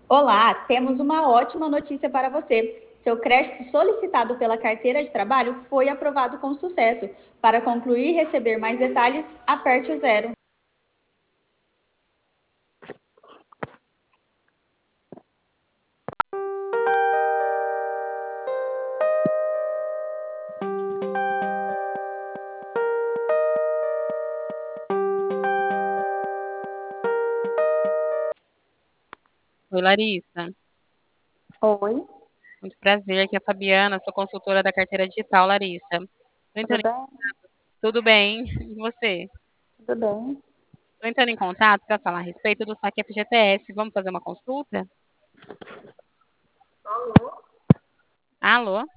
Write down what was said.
Olá, temos uma ótima notícia para você. Seu crédito solicitado pela carteira de trabalho foi aprovado com sucesso. Para concluir e receber mais detalhes, aperte o zero. Oi, Larissa. Oi, Muito prazer. Aqui é a Fabiana, sou consultora da carteira digital, Larissa. Tô tudo entrando... bem? Tudo bem? E você? Tudo bem. Estou entrando em contato para falar a respeito do saque FGTS. Vamos fazer uma consulta? Alô?